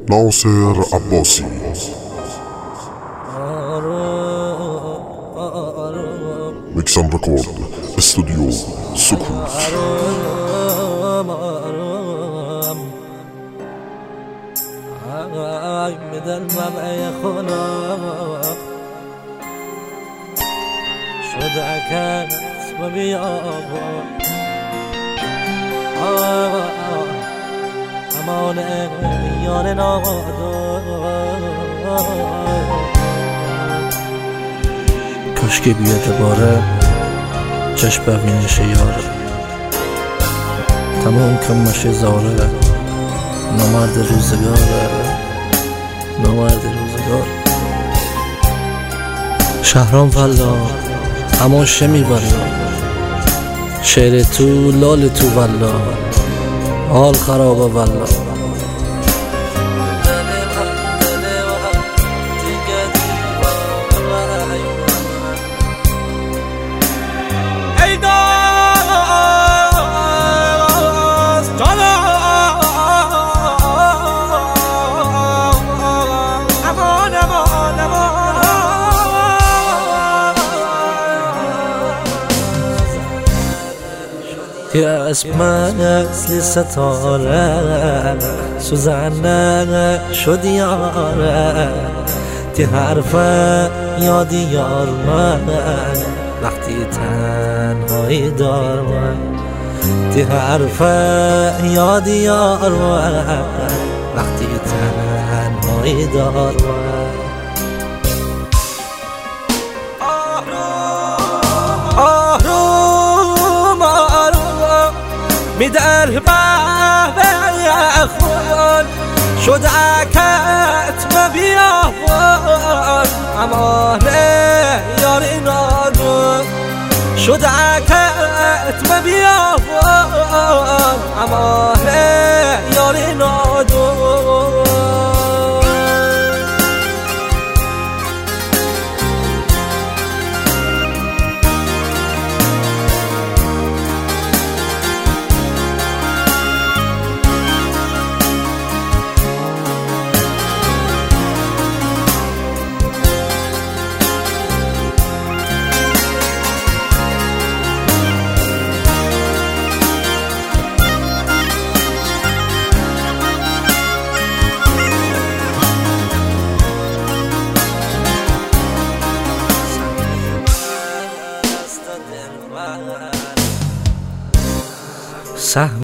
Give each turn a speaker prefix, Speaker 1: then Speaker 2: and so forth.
Speaker 1: ناصر عباسی. میکسم رکورد استودیو سکوت.
Speaker 2: شده کس و بیابان امان یار نادان کاشکی بیاد دوباره چشم ببینش یاره تمام کم مشه زاره نامرد روزگاره نامرد روزگار شهرام والا اما شمی والا شعر تو لال تو والا حال خرابه والا یه اسم اصلی ستاره سوزنه شد یاره تی حرف یادی یار من وقتی تنهایی دار من تی حرف یادی یار من وقتی تنهایی دار من میدر به خون شد عکت بیابان امانه یاری نادون شد عکت بیابان امانه یاری نادون سهم